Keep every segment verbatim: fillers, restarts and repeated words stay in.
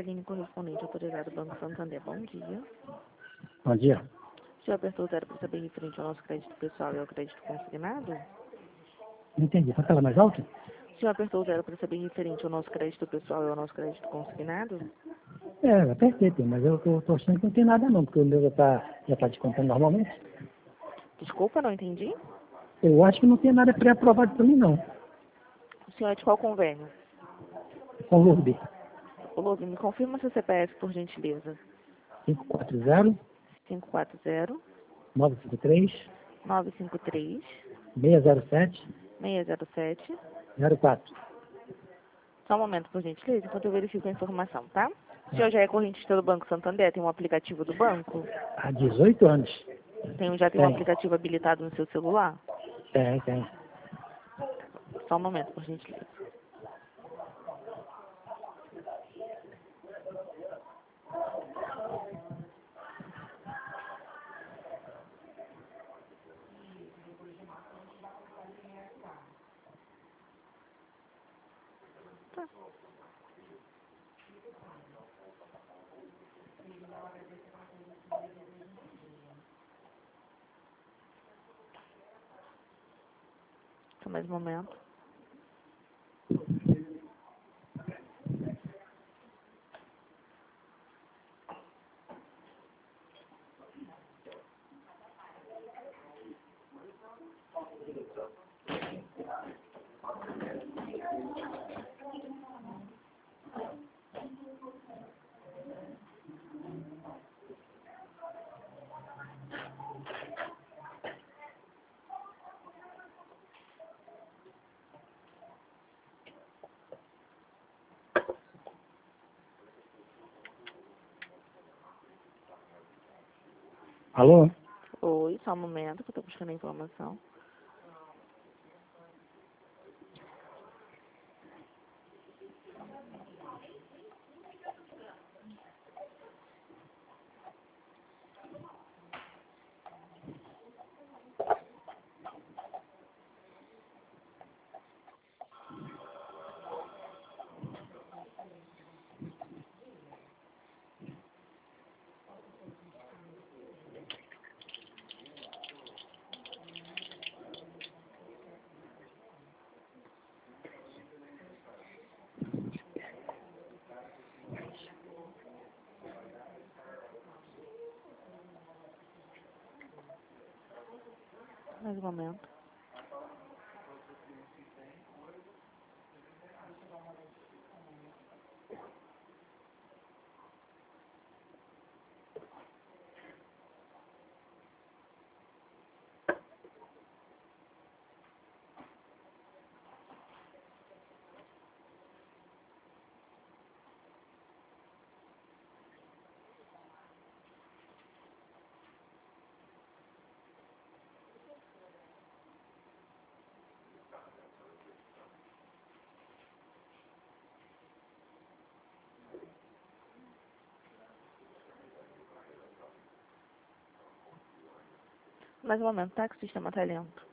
Aline, correspondente autorizado do Banco Santander. Bom dia. Bom dia. O senhor apertou zero para saber referente ao nosso crédito pessoal e ao crédito consignado? Não entendi. Pode falar mais alto? O senhor apertou zero para saber referente ao nosso crédito pessoal e ao nosso crédito consignado? É, eu apertei, tem, mas eu tô, tô achando que não tem nada não, porque o meu já tá, já tá descontando normalmente. Desculpa, não entendi. Eu acho que não tem nada pré-aprovado para mim, não. O senhor é de qual convênio? Com o Lourdes. Ô, Lourdes, me confirma seu C P F, por gentileza. cinco quatro zero, cinco quatro zero, nove cinco três, nove cinco três, seis zero sete, seis zero sete. zero quatro. Só um momento, por gentileza, enquanto eu verifico a informação, tá? O senhor já é correntista do Banco Santander? Tem um aplicativo do banco? Há dezoito anos. Tem, já tem um Tem, aplicativo habilitado no seu celular? tem, tem. Só um momento, por gentileza. Tá. Só mais um momento. Alô? Oi, só um momento que eu tô buscando a informação. Mais um momento. Mais um momento, tá? Que o sistema tá lento.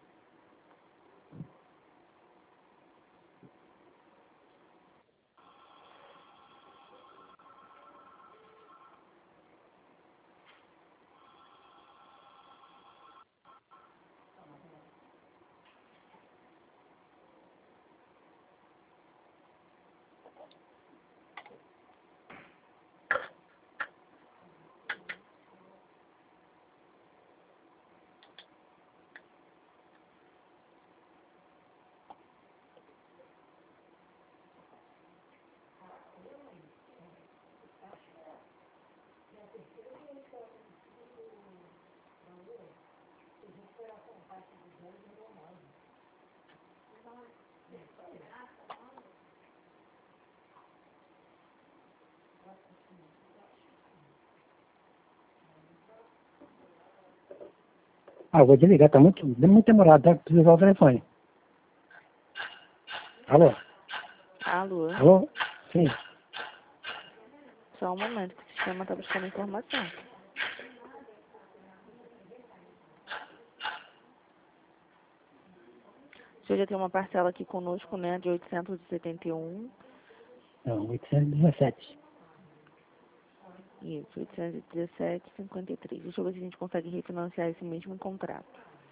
Ah, eu vou desligar, tá muito, muito demorado, tá? Preciso usar o telefone. Alô? Alô? Alô? Sim. Só um momento que o sistema tá buscando a informação. O senhor já tem uma parcela aqui conosco, né? De oitocentos e setenta e um. Não, oitocentos e dezessete. Isso, oitocentos e dezessete vírgula cinquenta e três. Deixa eu ver se a gente consegue refinanciar esse mesmo contrato.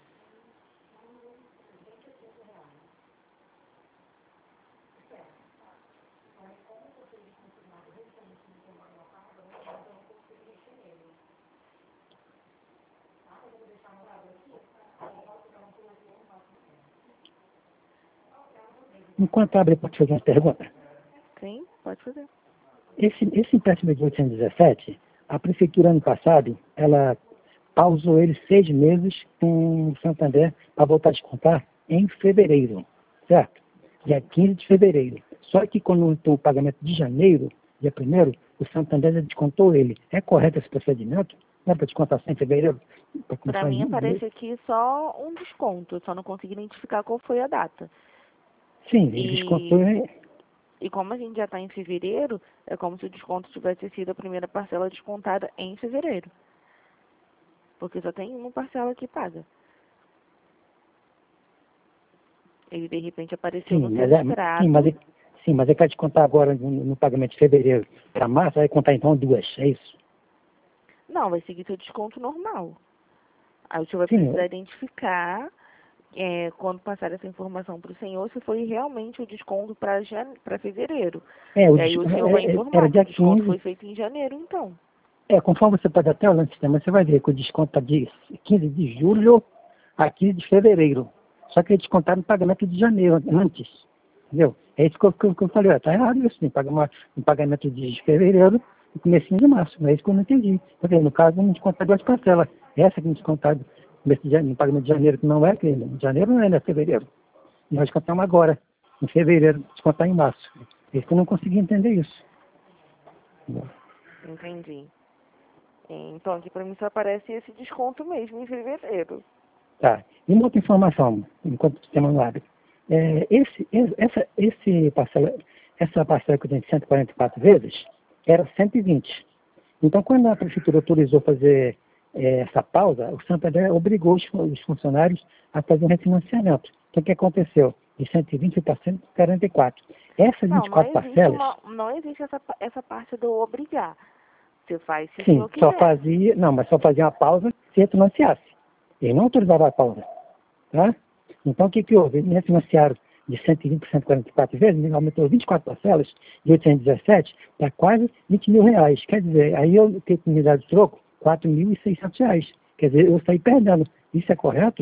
Enquanto abre, pode fazer uma pergunta. Sim, pode fazer. Esse, esse empréstimo de oitocentos e dezessete, a prefeitura ano passado, ela pausou ele seis meses com o Santander para voltar a descontar em fevereiro, certo? Dia quinze de fevereiro. Só que quando entrou o pagamento de janeiro, dia primeiro, o Santander já descontou ele. É correto esse procedimento? Não é para descontar só em fevereiro? Para mim aparece aqui só um desconto, eu só não consegui identificar qual foi a data. Sim, ele E, descontou. e como a gente já está em fevereiro, é como se o desconto tivesse sido a primeira parcela descontada em fevereiro. Porque só tem uma parcela que paga. Ele de repente apareceu Sim, no seu mas é, extrato. sim, mas é, sim, mas é que vai descontar agora no, no pagamento de fevereiro para março, vai contar então duas, é isso? Não, vai seguir seu desconto normal. Aí o senhor vai Sim, precisar identificar, é, quando passar essa informação para o senhor, se foi realmente o desconto para para fevereiro. é, o, E aí o senhor vai é, é, informar era que o dia desconto quinze. foi feito em janeiro, então. É, conforme você pode até olhar no sistema, você vai ver que o desconto está de quinze de julho a quinze de fevereiro. Só que eles descontaram no pagamento de janeiro, antes. Entendeu? É isso que eu, que eu, que eu falei, está errado isso, tem pagamento, um pagamento de fevereiro e comecinho de março. É isso que eu não entendi. Porque, no caso, não descontar duas parcelas. Essa que não descontaram no pagamento de janeiro, que não é, que de janeiro não é, né? Fevereiro. E nós descontamos agora, em fevereiro, descontar em março. É isso que eu não consegui entender isso. Entendeu? Entendi. Então aqui para mim só aparece esse desconto mesmo em fevereiro. Tá. E uma outra informação, enquanto o sistema não abre. É, esse, essa, esse parcela, essa parcela que eu tenho de cento e quarenta e quatro vezes era cento e vinte. Então, quando a prefeitura autorizou fazer é, essa pausa, o Santander obrigou os, os funcionários a fazer um refinanciamento. Então, o que aconteceu? De cento e vinte para cento e quarenta e quatro. Essas Não, vinte e não quatro existe, parcelas, uma, não existe essa, essa parte do obrigar. Você faz se o sim, senhor só quiser. fazia, não, mas só fazia uma pausa se refinanciasse. Ele não autorizava a pausa. Tá? Então, o que, que houve? Eles refinanciaram de cento e vinte para cento e quarenta e quatro vezes, ele aumentou vinte e quatro parcelas de oitocentos e dezessete para quase vinte mil reais. Quer dizer, aí eu tenho que me dar de troco quatro mil e seiscentos reais. Quer dizer, eu saí perdendo. Isso é correto?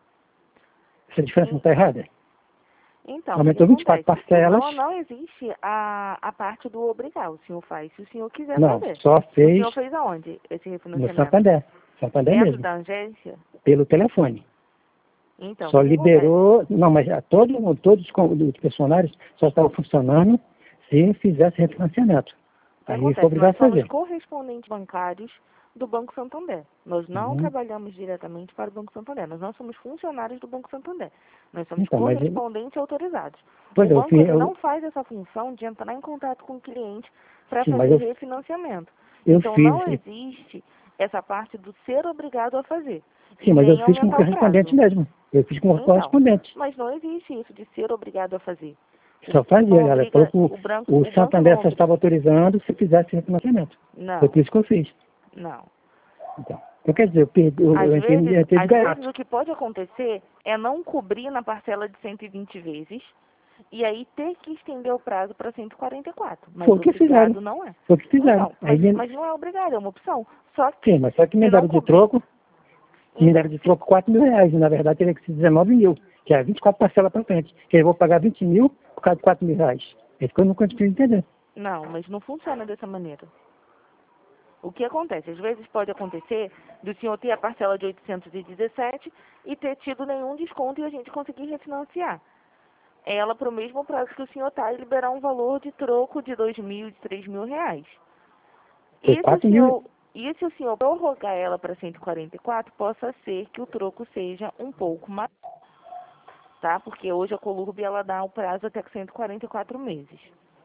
Essa diferença não está errada? Então, o que, que Aumentou vinte e quatro acontece? parcelas. Não, não existe a, a parte do obrigar. O senhor faz se o senhor quiser Não, fazer. só O fez senhor fez aonde esse no refinanciamento? Santander. Santander Dentro mesmo. da agência? Pelo telefone. Então, o Só que, que acontece? liberou, não, mas a todo, todos os funcionários só estavam funcionando se fizesse refinanciamento. O que Aí foi acontece? obrigado Nós a somos fazer. correspondentes bancários do Banco Santander. Nós não Uhum. trabalhamos diretamente para o Banco Santander. Nós não somos funcionários do Banco Santander. Nós somos Então, mas eu, correspondentes autorizados. pois O é, eu, banco fui- ele eu, não faz essa função de entrar em contato com o cliente para sim, mas fazer eu, refinanciamento. eu Então, fiz, não existe essa parte do ser obrigado a fazer. sim, E mas eu nem fiz com aumentar o correspondente prazo. mesmo. Eu fiz com Então, correspondente. mas não existe isso de ser obrigado a fazer. O Só banco fazia, não ela falou obriga, que o, o, branco, o o banco Santander não só obriga. estava autorizando se fizesse refinanciamento. Foi Não, por isso que eu fiz. não. Então, então quer dizer, eu, perdi, eu, Às eu entrei, vezes, eu entrei de às vezes gaiato. o que pode acontecer é não cobrir na parcela de cento e vinte vezes e aí ter que estender o prazo para cento e quarenta e quatro. Mas Foi o que fizeram. obrigado não é. Foi o que fizeram. Então, Aí, mas, me- mas não é obrigado, é uma opção. Só sim, que, mas só que me se não deram de cobrir, troco, me então, deram de troco quatro mil reais. E na verdade teria que ser dezenove mil, que é vinte e quatro parcelas para frente. Que eu vou pagar vinte mil por causa de quatro mil reais. É isso que eu não consigo entender. não, mas não funciona dessa maneira. O que acontece? Às vezes pode acontecer do senhor ter a parcela de oitocentos e dezessete e ter tido nenhum desconto e a gente conseguir refinanciar ela para o mesmo prazo que o senhor está e liberar um valor de troco de dois mil, de três mil reais. Foi E se o quatro mil. senhor, e se o senhor prorrogar ela para cento e quarenta e quatro, possa ser que o troco seja um pouco maior, tá? Porque hoje a Colurb ela dá o prazo até cento e quarenta e quatro meses.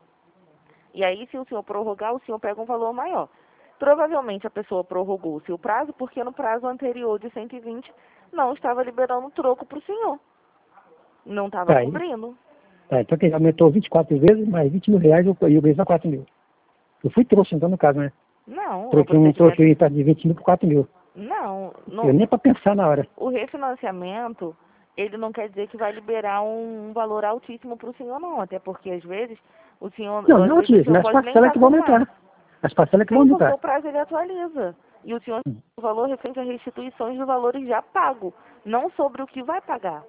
E aí, se o senhor prorrogar, o senhor pega um valor maior. Provavelmente a pessoa prorrogou o seu prazo porque no prazo anterior de cento e vinte não estava liberando troco para o senhor. Não estava Tá, aí. cobrindo. Tá, então que ele aumentou vinte e quatro vezes, mais vinte mil reais, eu, eu ganhei só quatro mil. Eu fui trouxa, então, no caso, né? Não, o Troquei um, procedimento... troquei para de vinte mil por quatro mil. Não, não. Eu nem para pensar na hora. O refinanciamento, ele não quer dizer que vai liberar um valor altíssimo para o senhor, não. Até porque, às vezes, o senhor... Não, às não vezes, o altíssimo, senhor as pode nem parcelas estar que vão com mais. aumentar. As parcelas que vão Sim, porque aumentar. o prazo ele atualiza. E o senhor Hum. o valor referente a restituições do valores já pago, não sobre o que vai pagar.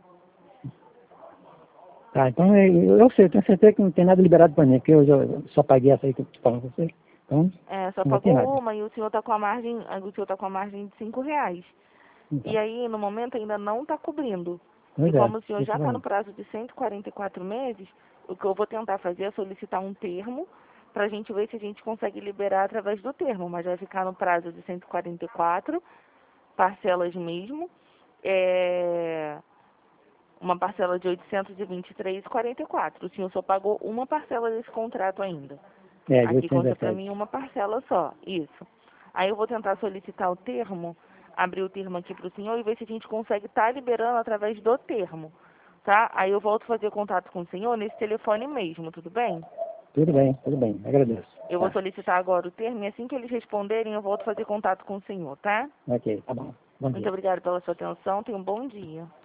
Tá, então eu, eu sei, eu tenho certeza que não tem nada liberado para mim, porque eu, já, eu só paguei essa aí que eu tô falando com você. Então, É, só não vai ter pagou nada. uma e o senhor está com a margem, o senhor tá com a margem de cinco reais. Então, E aí, no momento, ainda não está cobrindo. E pois é, como o senhor isso já está vai. no prazo de cento e quarenta e quatro meses, o que eu vou tentar fazer é solicitar um termo para a gente ver se a gente consegue liberar através do termo, mas vai ficar no prazo de cento e quarenta e quatro, parcelas mesmo, é, uma parcela de oitocentos e vinte e três reais e quarenta e quatro. O senhor só pagou uma parcela desse contrato ainda. É, de Aqui consta para oitocentos e dezessete. mim uma parcela só, isso. Aí eu vou tentar solicitar o termo, abrir o termo aqui para o senhor e ver se a gente consegue estar liberando através do termo, tá? Aí eu volto a fazer contato com o senhor nesse telefone mesmo, tudo bem? Tudo bem, tudo bem, agradeço. Eu vou Tá, solicitar agora o termo e assim que eles responderem eu volto a fazer contato com o senhor, tá? ok, tá bom. Bom Muito dia. obrigada pela sua atenção, tenha um bom dia.